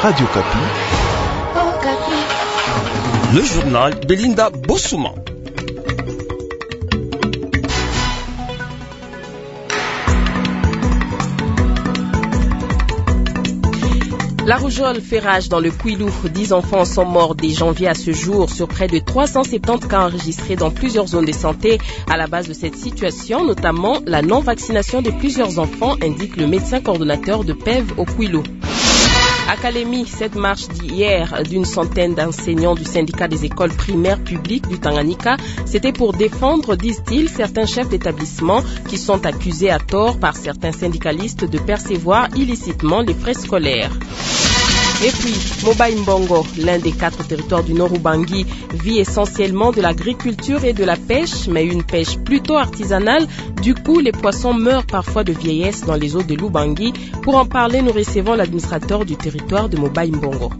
Radio Kapi. Le journal de Linda Bossouma. La rougeole fait rage dans le Kwilu. 10 enfants sont morts dès janvier à ce jour sur près de 370 cas enregistrés dans plusieurs zones de santé. À la base de cette situation, notamment la non-vaccination de plusieurs enfants, indique le médecin coordonnateur de PEV au Kwilu. À Kalemi, cette marche d'hier d'une centaine d'enseignants du syndicat des écoles primaires publiques du Tanganyika, c'était pour défendre, disent-ils, certains chefs d'établissement qui sont accusés à tort par certains syndicalistes de percevoir illicitement les frais scolaires. Et puis, Mobai Mbongo, l'un des 4 territoires du Nord Ubangi, vit essentiellement de l'agriculture et de la pêche, mais une pêche plutôt artisanale. Du coup, les poissons meurent parfois de vieillesse dans les eaux de l'Ubangi. Pour en parler, nous recevons l'administrateur du territoire de Mobai Mbongo.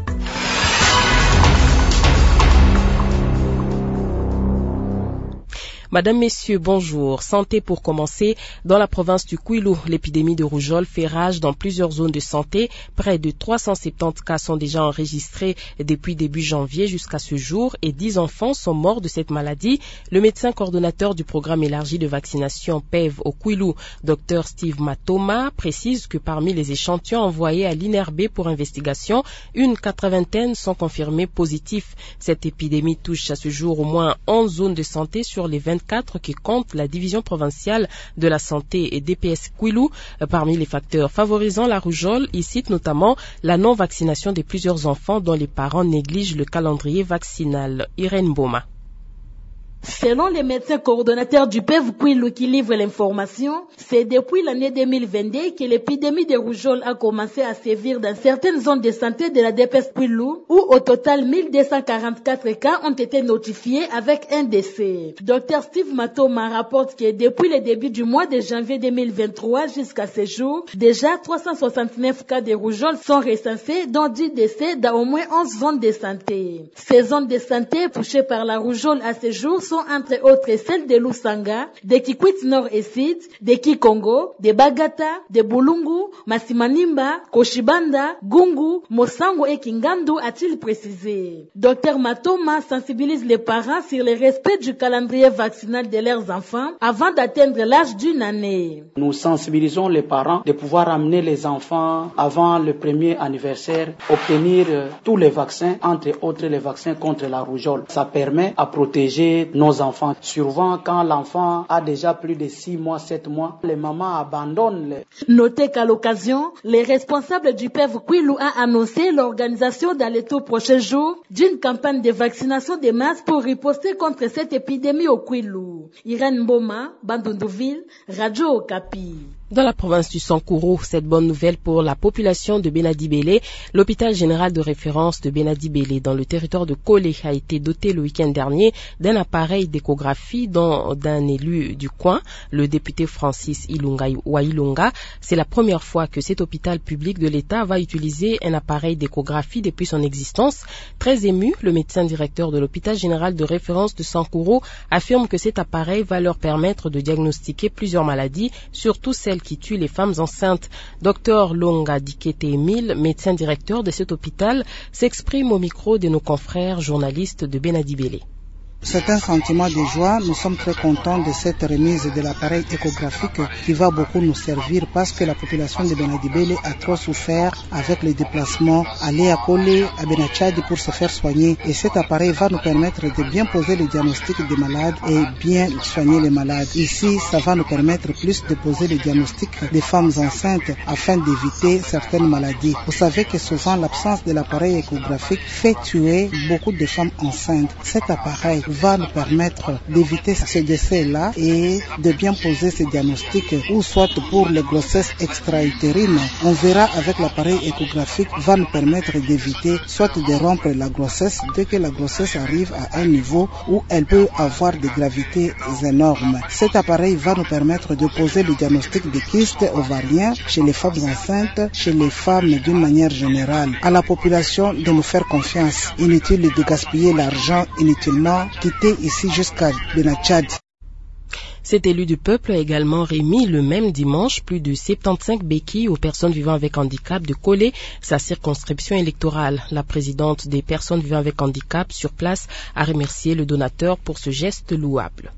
Madame, Messieurs, bonjour. Santé pour commencer. Dans la province du Kwilu, l'épidémie de rougeole fait rage dans plusieurs zones de santé. Près de 370 cas sont déjà enregistrés depuis début janvier jusqu'à ce jour et 10 enfants sont morts de cette maladie. Le médecin coordonnateur du programme élargi de vaccination PEV au Kwilu, Dr Steve Matoma, précise que parmi les échantillons envoyés à l'INRB pour investigation, une 80aine sont confirmés positifs. Cette épidémie touche à ce jour au moins 11 zones de santé sur les 24 qui compte la division provinciale de la santé et DPS Kwilu. Parmi les facteurs favorisant la rougeole, il cite notamment la non-vaccination de plusieurs enfants dont les parents négligent le calendrier vaccinal. Irène Boma. Selon les médecins coordonnateurs du PEV Kwilu qui livrent l'information, c'est depuis l'année 2022 que l'épidémie de rougeole a commencé à sévir dans certaines zones de santé de la DPS Kwilu, où au total 1244 cas ont été notifiés avec un décès. Dr Steve Matoma rapporte que depuis le début du mois de janvier 2023 jusqu'à ce jour, déjà 369 cas de rougeole sont recensés, dont 10 décès dans au moins 11 zones de santé. Ces zones de santé touchées par la rougeole à ce jour sont entre autres celles de Lusanga, de Kikwit Nord et Sud, de Kikongo, de Bagata, de Bulungu, Masimanimba, Koshibanda, Gungu, Mosango et Kingandu, a-t-il précisé. Dr Matoma sensibilise les parents sur le respect du calendrier vaccinal de leurs enfants avant d'atteindre l'âge d'une année. Nous sensibilisons les parents de pouvoir amener les enfants avant le premier anniversaire, obtenir tous les vaccins, entre autres les vaccins contre la rougeole. Ça permet à protéger nos enfants. Souvent, quand l'enfant a déjà plus de 6 mois, 7 mois, les mamans abandonnent. Notez qu'à l'occasion, les responsables du PEV Kwilu a annoncé l'organisation dans les tout prochains jours d'une campagne de vaccination de masse pour riposter contre cette épidémie au Kwilu. Irène Boma, Bandundouville, Radio Okapi. Dans la province du Sankourou, cette bonne nouvelle pour la population de Benadi-Bélé, l'hôpital général de référence de Benadi-Bélé dans le territoire de Kolé a été doté le week-end dernier d'un appareil d'échographie d'un élu du coin, le député Francis Ilunga Wailunga. C'est la première fois que cet hôpital public de l'État va utiliser un appareil d'échographie depuis son existence. Très ému, le médecin directeur de l'hôpital général de référence de Sankourou affirme que cet appareil va leur permettre de diagnostiquer plusieurs maladies, surtout celles qui tue les femmes enceintes. Dr Longa Dikete Emile, médecin directeur de cet hôpital, s'exprime au micro de nos confrères journalistes de Benadi-Bélé. C'est un sentiment de joie. Nous sommes très contents de cette remise de l'appareil échographique qui va beaucoup nous servir parce que la population de Benadi-Bélé a trop souffert avec les déplacements, aller à Kolé, à Benachadi pour se faire soigner. Et cet appareil va nous permettre de bien poser le diagnostic des malades et bien soigner les malades. Ici, ça va nous permettre plus de poser le diagnostic des femmes enceintes afin d'éviter certaines maladies. Vous savez que souvent l'absence de l'appareil échographique fait tuer beaucoup de femmes enceintes. Cet appareil va nous permettre d'éviter ce décès-là et de bien poser ce diagnostic, ou soit pour les grossesses extra-utérines. On verra avec l'appareil échographique va nous permettre d'éviter soit de rompre la grossesse dès que la grossesse arrive à un niveau où elle peut avoir des gravités énormes. Cet appareil va nous permettre de poser le diagnostic de kystes ovariens chez les femmes enceintes, chez les femmes d'une manière générale. À la population de nous faire confiance. Inutile de gaspiller l'argent inutilement. Quitter ici jusqu'à Benachad. Cet élu du peuple a également remis le même dimanche plus de 75 béquilles aux personnes vivant avec handicap de Kolé, sa circonscription électorale. La présidente des personnes vivant avec handicap sur place a remercié le donateur pour ce geste louable.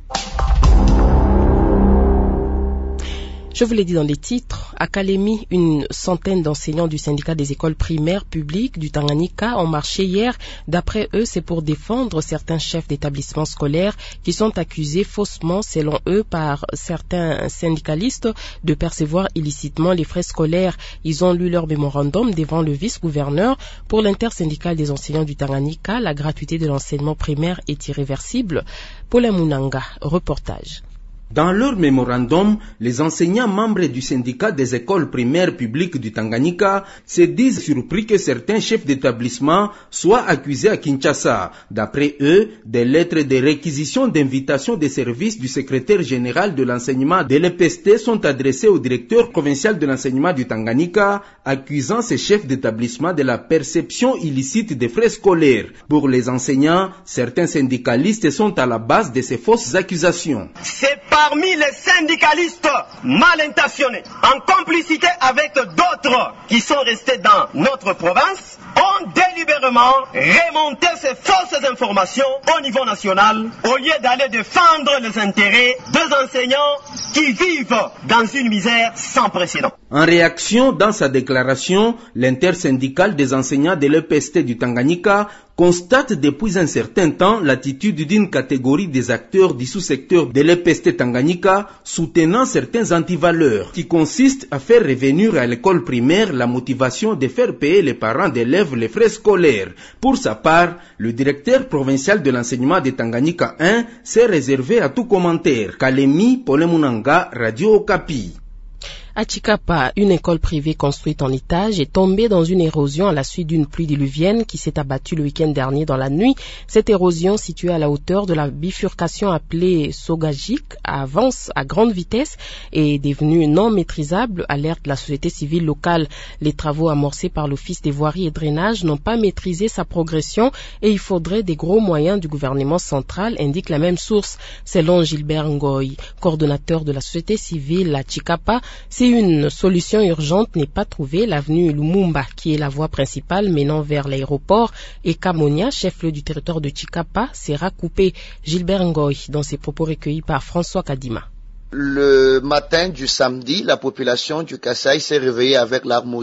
Je vous l'ai dit dans les titres, à Kalemi, une centaine d'enseignants du syndicat des écoles primaires publiques du Tanganyika ont marché hier. D'après eux, c'est pour défendre certains chefs d'établissements scolaires qui sont accusés faussement, selon eux, par certains syndicalistes de percevoir illicitement les frais scolaires. Ils ont lu leur mémorandum devant le vice-gouverneur. Pour l'intersyndicale des enseignants du Tanganyika, la gratuité de l'enseignement primaire est irréversible. Paulin Mounanga, reportage. Dans leur mémorandum, les enseignants membres du syndicat des écoles primaires publiques du Tanganyika se disent surpris que certains chefs d'établissement soient accusés à Kinshasa. D'après eux, des lettres de réquisition d'invitation des services du secrétaire général de l'enseignement de l'EPST sont adressées au directeur provincial de l'enseignement du Tanganyika, accusant ces chefs d'établissement de la perception illicite des frais scolaires. Pour les enseignants, certains syndicalistes sont à la base de ces fausses accusations. Parmi les syndicalistes mal intentionnés, en complicité avec d'autres qui sont restés dans notre province, ont délibérément remonté ces fausses informations au niveau national au lieu d'aller défendre les intérêts des enseignants qui vivent dans une misère sans précédent. En réaction, dans sa déclaration, l'intersyndicale des enseignants de l'EPST du Tanganyika constate depuis un certain temps l'attitude d'une catégorie des acteurs du sous-secteur de l'EPST Tanganyika soutenant certains antivaleurs qui consistent à faire revenir à l'école primaire la motivation de faire payer les parents d'élèves les frais scolaires. Pour sa part, le directeur provincial de l'enseignement de Tanganyika 1 s'est réservé à tout commentaire. Kalemi, Paulin Mounanga, Radio Okapi. À Chikapa, une école privée construite en étage est tombée dans une érosion à la suite d'une pluie diluvienne qui s'est abattue le week-end dernier dans la nuit. Cette érosion, située à la hauteur de la bifurcation appelée Sogajik, avance à grande vitesse et est devenue non maîtrisable, alerte la société civile locale. Les travaux amorcés par l'Office des voiries et drainages n'ont pas maîtrisé sa progression et il faudrait des gros moyens du gouvernement central, indique la même source. Selon Gilbert Ngoy, coordonnateur de la société civile à Chikapa, si une solution urgente n'est pas trouvée, l'avenue Lumumba, qui est la voie principale menant vers l'aéroport, et Kamonia, chef-lieu du territoire de Chikapa, sera coupée. Gilbert Ngoy, dans ses propos recueillis par François Kadima. Le matin du samedi, la population du Kasaï s'est réveillée avec larmes aux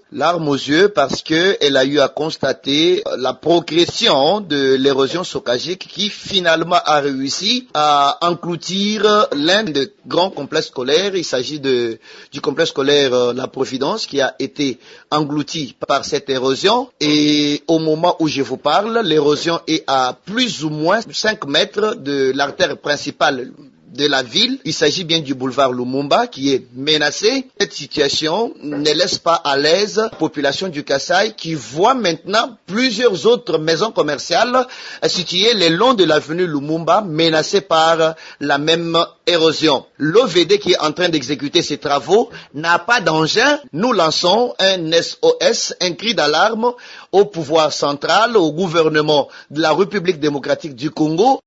yeux parce que elle a eu à constater la progression de l'érosion socagique qui finalement a réussi à engloutir l'un des grands complexes scolaires. Il s'agit du complexe scolaire La Providence qui a été englouti par cette érosion et au moment où je vous parle, l'érosion est à plus ou moins 5 mètres de l'artère principale de la ville. Il s'agit bien du boulevard Lumumba qui est menacé. Cette situation ne laisse pas à l'aise la population du Kasaï qui voit maintenant plusieurs autres maisons commerciales situées le long de l'avenue Lumumba menacées par la même érosion. L'OVD qui est en train d'exécuter ces travaux n'a pas d'engin. Nous lançons un SOS, un cri d'alarme au pouvoir central, au gouvernement de la République démocratique du Congo.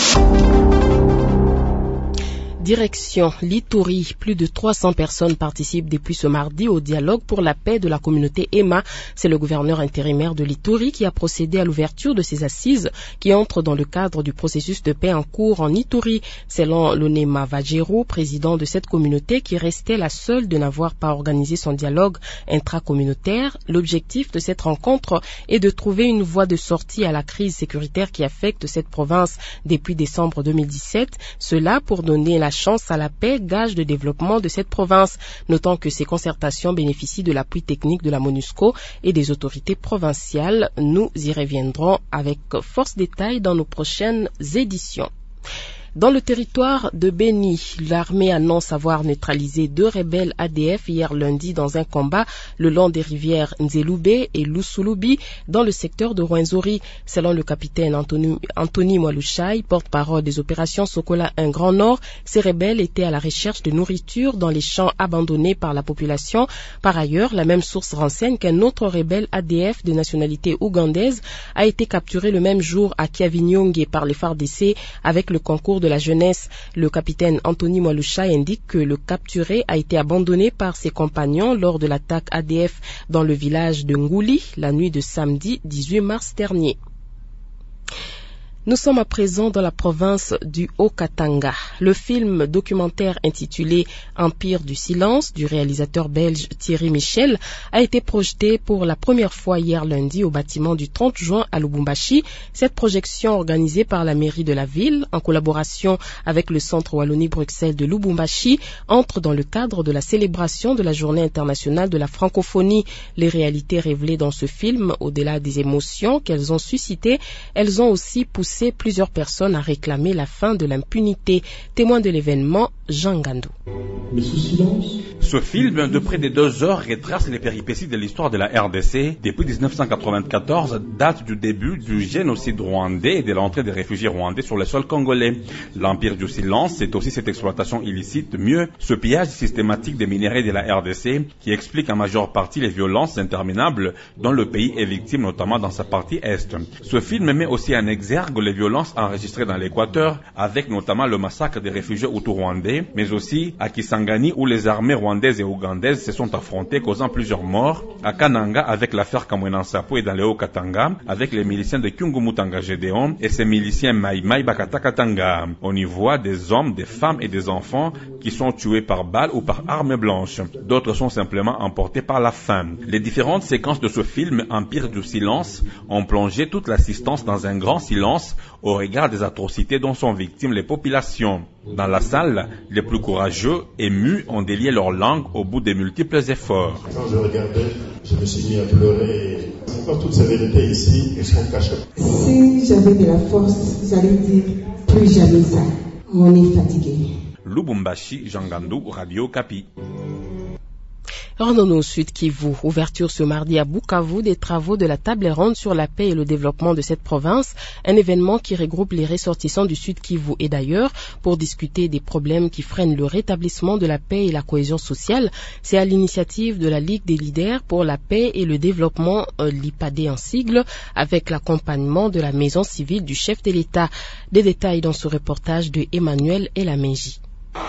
Direction l'Ituri, plus de 300 personnes participent depuis ce mardi au dialogue pour la paix de la communauté EMA. C'est le gouverneur intérimaire de l'Ituri qui a procédé à l'ouverture de ces assises qui entrent dans le cadre du processus de paix en cours en Ituri. Selon Lonema Vajero, président de cette communauté qui restait la seule de n'avoir pas organisé son dialogue intracommunautaire, l'objectif de cette rencontre est de trouver une voie de sortie à la crise sécuritaire qui affecte cette province depuis décembre 2017. Cela pour donner la chance à la paix, gage de développement de cette province, notant que ces concertations bénéficient de l'appui technique de la MONUSCO et des autorités provinciales. Nous y reviendrons avec force détail dans nos prochaines éditions. Dans le territoire de Beni, l'armée annonce avoir neutralisé 2 rebelles ADF hier lundi dans un combat le long des rivières Nzeloube et Lusulubi dans le secteur de Rwenzori. Selon le capitaine Anthony Mwalushai, porte-parole des opérations Sokola 1 Grand Nord, ces rebelles étaient à la recherche de nourriture dans les champs abandonnés par la population. Par ailleurs, la même source renseigne qu'un autre rebelle ADF de nationalité ougandaise a été capturé le même jour à Kiavinyonge par les FARDC avec le concours de la jeunesse. Le capitaine Anthony Mwalusha indique que le capturé a été abandonné par ses compagnons lors de l'attaque ADF dans le village de Ngouli la nuit de samedi 18 mars dernier. Nous sommes à présent dans la province du Haut-Katanga. Le film documentaire intitulé Empire du silence du réalisateur belge Thierry Michel a été projeté pour la première fois hier lundi au bâtiment du 30 juin à Lubumbashi. Cette projection organisée par la mairie de la ville en collaboration avec le Centre Wallonie-Bruxelles de Lubumbashi entre dans le cadre de la célébration de la Journée internationale de la francophonie. Les réalités révélées dans ce film, au-delà des émotions qu'elles ont suscitées, elles ont aussi poussé plusieurs personnes à réclamer la fin de l'impunité. Témoin de l'événement, Jean Gandou. Ce film de près de 2 heures retrace les péripéties de l'histoire de la RDC. Depuis 1994, date du début du génocide rwandais et de l'entrée des réfugiés rwandais sur le sol congolais. L'Empire du silence, c'est aussi cette exploitation illicite, mieux ce pillage systématique des minerais de la RDC qui explique en majeure partie les violences interminables dont le pays est victime, notamment dans sa partie est. Ce film met aussi en exergue les violences enregistrées dans l'Équateur, avec notamment le massacre des réfugiés hutus-rwandais, mais aussi à Kisangani où les armées rwandaises et ougandaises se sont affrontées, causant plusieurs morts, à Kananga avec l'affaire Kamwena Nsapu et dans le Haut-Katanga avec les miliciens de Kyungumutanga Gédéon et ses miliciens Maïmaï Bakata Katanga. On y voit des hommes, des femmes et des enfants qui sont tués par balles ou par armes blanches. D'autres sont simplement emportés par la faim. Les différentes séquences de ce film Empire du silence ont plongé toute l'assistance dans un grand silence au regard des atrocités dont sont victimes les populations. Dans la salle, les plus courageux, émus, ont délié leur langue au bout de multiples efforts. Quand je regardais, je me suis mis à pleurer. Pourquoi toutes ces vérités ici sont cachées? Si j'avais de la force, j'allais dire plus jamais ça. On est fatigué. Lubumbashi, Jean Gandou, Radio Kapi. Rendons-nous au Sud Kivu. Ouverture ce mardi à Bukavu des travaux de la table ronde sur la paix et le développement de cette province, un événement qui regroupe les ressortissants du Sud Kivu et d'ailleurs pour discuter des problèmes qui freinent le rétablissement de la paix et la cohésion sociale. C'est à l'initiative de la Ligue des leaders pour la paix et le développement, l'IPAD en sigle, avec l'accompagnement de la maison civile du chef de l'État. Des détails dans ce reportage de Emmanuel Elamenji.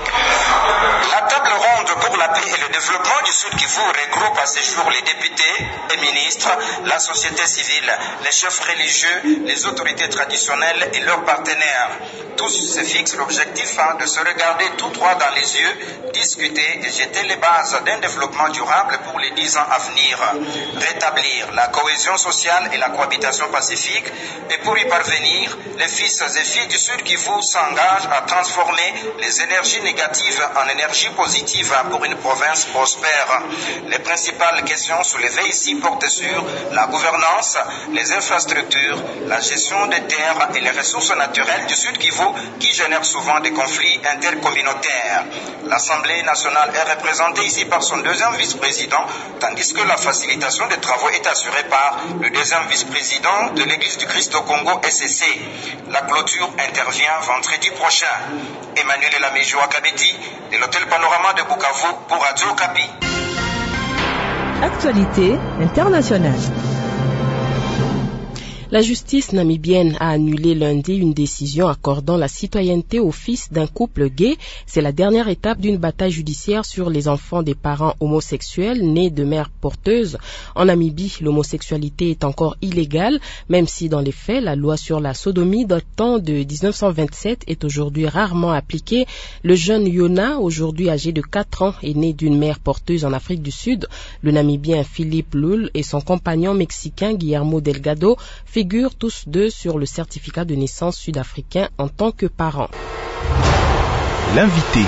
La table ronde pour la paix et le développement du Sud Kivu regroupe à ce jour les députés et ministres, la société civile, les chefs religieux, les autorités traditionnelles et leurs partenaires. Tous se fixent l'objectif de se regarder tout droit dans les yeux, discuter et jeter les bases d'un développement durable pour les 10 ans à venir. Rétablir la cohésion sociale et la cohabitation pacifique, et pour y parvenir, les fils et filles du Sud Kivu s'engagent à transformer les énergies négatives en énergie positive pour une province prospère. Les principales questions soulevées ici portent sur la gouvernance, les infrastructures, la gestion des terres et les ressources naturelles du Sud Kivu qui génèrent souvent des conflits intercommunautaires. L'Assemblée nationale est représentée ici par son deuxième vice-président, tandis que la facilitation des travaux est assurée par le deuxième vice-président de l'Église du Christ au Congo, SCC. La clôture intervient vendredi prochain. Emmanuel Elamenji Kabeti, de l'hôtel Panorama de Bukavu pour Radio Kapi. Actualité internationale. La justice namibienne a annulé lundi une décision accordant la citoyenneté au fils d'un couple gay. C'est la dernière étape d'une bataille judiciaire sur les enfants des parents homosexuels nés de mères porteuses. En Namibie, l'homosexualité est encore illégale, même si dans les faits, la loi sur la sodomie datant de 1927 est aujourd'hui rarement appliquée. Le jeune Yona, aujourd'hui âgé de 4 ans, est né d'une mère porteuse en Afrique du Sud. Le Namibien Philippe Lul et son compagnon mexicain Guillermo Delgado figurent tous deux sur le certificat de naissance sud-africain en tant que parents. L'invité.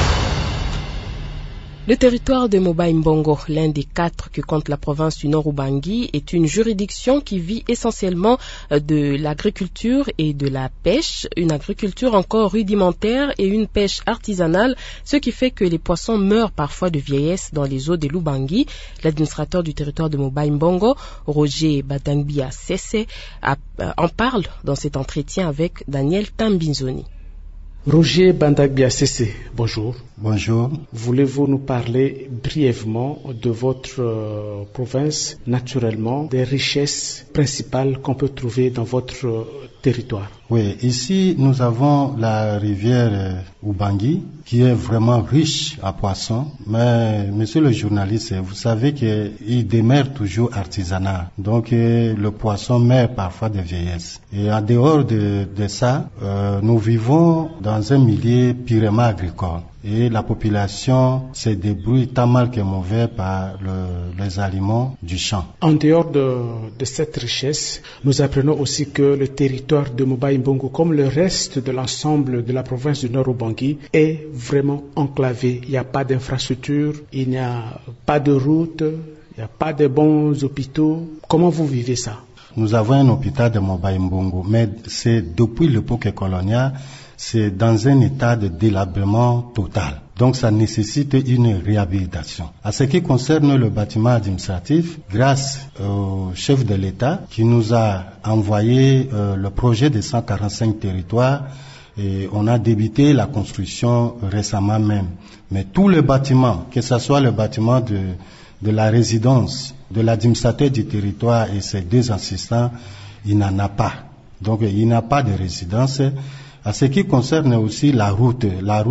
Le territoire de Moba-Mbongo, l'un des 4 que compte la province du Nord-Ubangi, est une juridiction qui vit essentiellement de l'agriculture et de la pêche, une agriculture encore rudimentaire et une pêche artisanale, ce qui fait que les poissons meurent parfois de vieillesse dans les eaux de l'Ubangi. L'administrateur du territoire de Moba-Mbongo, Roger Badangbia Sese, en parle dans cet entretien avec Daniel Tambinzoni. Roger Bandagbia Sese, bonjour. Bonjour. Voulez-vous nous parler brièvement de votre province, naturellement, des richesses principales qu'on peut trouver dans votre territoire. Oui, ici nous avons la rivière Ubangi qui est vraiment riche à poissons, mais monsieur le journaliste, vous savez qu'il demeure toujours artisanal, donc le poisson meurt parfois de vieillesse. Et en dehors de ça, nous vivons dans un milieu purement agricole. Et la population se débrouille tant mal que mauvais par les aliments du champ. En dehors de cette richesse, nous apprenons aussi que le territoire de Mobaye-Mbongo, comme le reste de l'ensemble de la province du Nord-Ubangi, est vraiment enclavé. Il n'y a pas d'infrastructure, il n'y a pas de route, il n'y a pas de bons hôpitaux. Comment vous vivez ça? Nous avons un hôpital de Mobaye-Mbongo, mais c'est depuis l'époque coloniale, c'est dans un état de délabrement total. Donc ça nécessite une réhabilitation. À ce qui concerne le bâtiment administratif, grâce au chef de l'État qui nous a envoyé le projet de 145 territoires, et on a débuté la construction récemment même. Mais tous les bâtiments, que ce soit le bâtiment de la résidence, de l'administrateur du territoire et ses 2 assistants, il n'en a pas. Donc il n'a pas de résidence. À ce qui concerne aussi la route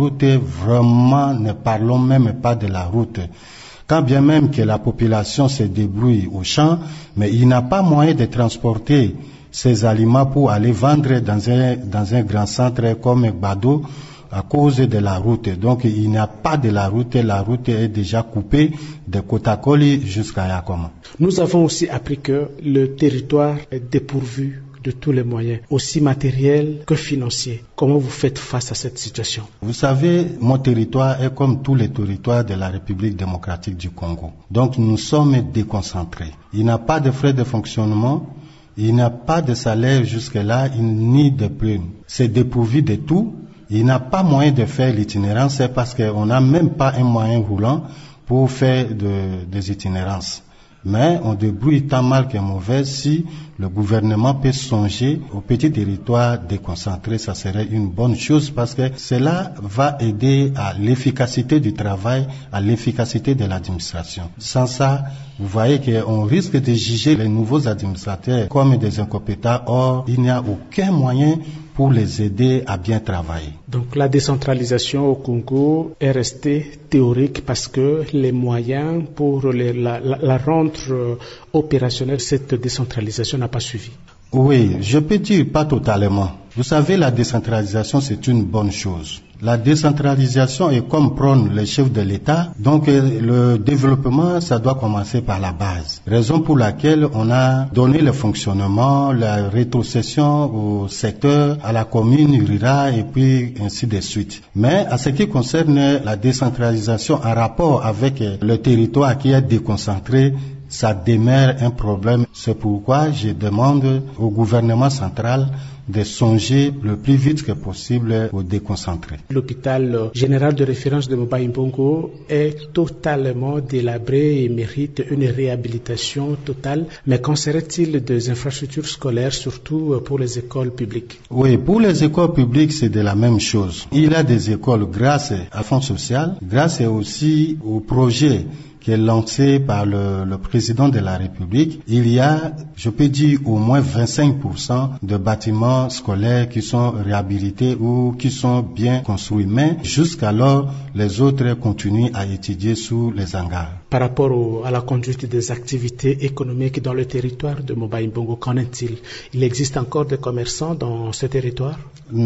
vraiment, ne parlons même pas de la route. Quand bien même que la population se débrouille au champ, mais il n'a pas moyen de transporter ces aliments pour aller vendre dans un grand centre comme Gbado à cause de la route. Donc il n'y a pas de la route est déjà coupée de Kotakoli jusqu'à Yakoma. Nous avons aussi appris que le territoire est dépourvu de tous les moyens, aussi matériels que financiers. Comment vous faites face à cette situation? Vous savez, mon territoire est comme tous les territoires de la République démocratique du Congo. Donc nous sommes déconcentrés. Il n'y a pas de frais de fonctionnement, il n'y a pas de salaire jusque-là, ni de prime. C'est dépourvu de tout. Il n'a pas moyen de faire l'itinérance, c'est parce qu'on n'a même pas un moyen roulant pour faire des itinérances. Mais on débrouille tant mal que mauvais. Si le gouvernement peut songer au petit territoire déconcentré, ça serait une bonne chose parce que cela va aider à l'efficacité du travail, à l'efficacité de l'administration. Sans ça, vous voyez qu'on risque de juger les nouveaux administrateurs comme des incompétents. Or, il n'y a aucun moyen pour les aider à bien travailler. Donc la décentralisation au Congo est restée théorique parce que les moyens pour la rendre opérationnelle, cette décentralisation n'a pas suivi. Oui, je peux dire pas totalement. Vous savez, la décentralisation, c'est une bonne chose. La décentralisation est comme prône le chef de l'État. Donc, le développement, ça doit commencer par la base. Raison pour laquelle on a donné le fonctionnement, la rétrocession au secteur, à la commune rurale et puis ainsi de suite. Mais, à ce qui concerne la décentralisation en rapport avec le territoire qui est déconcentré, ça demeure un problème. C'est pourquoi je demande au gouvernement central de songer le plus vite que possible au déconcentré. L'hôpital général de référence de Mobaye-Mbongo est totalement délabré et mérite une réhabilitation totale. Mais qu'en serait-il des infrastructures scolaires, surtout pour les écoles publiques? Oui, pour les écoles publiques, c'est de la même chose. Il y a des écoles grâce à Fonds social, grâce aussi au projet qui est lancé par le président de la République. Il y a, je peux dire, au moins 25% de bâtiments scolaires qui sont réhabilités ou qui sont bien construits. Mais jusqu'alors, les autres continuent à étudier sous les hangars. Par rapport à la conduite des activités économiques dans le territoire de Mobaye-Mbongo, qu'en est-il? Il existe encore des commerçants dans ce territoire?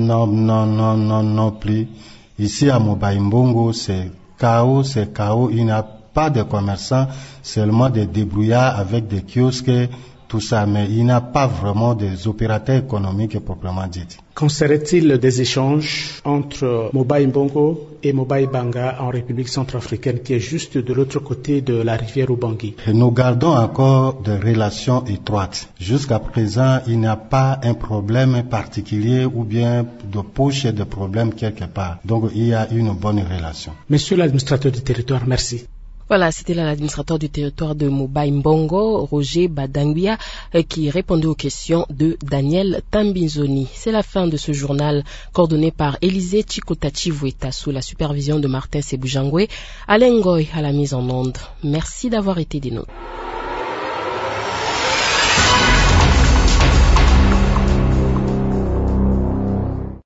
Non plus. Ici à Mobaye-Mbongo, c'est chaos. Il n'y a pas de commerçants, seulement des débrouillards avec des kiosques, tout ça, mais il n'y a pas vraiment des opérateurs économiques proprement dit. Qu'en serait-il des échanges entre Mobaye-Mbongo et Mobaye-Banga en République centrafricaine, qui est juste de l'autre côté de la rivière Ubangi? Nous gardons encore des relations étroites. Jusqu'à présent, il n'y a pas un problème particulier ou bien de poche de problème quelque part. Donc, il y a une bonne relation. Monsieur l'administrateur du territoire, merci. Voilà, c'était là l'administrateur du territoire de Mobaye-Mbongo, Roger Badanguia, qui répondait aux questions de Daniel Tambinzoni. C'est la fin de ce journal coordonné par Élisée Chikotachi-Vueta sous la supervision de Martin Sebujangwe, Alain Ngoy à la mise en onde. Merci d'avoir été des nôtres.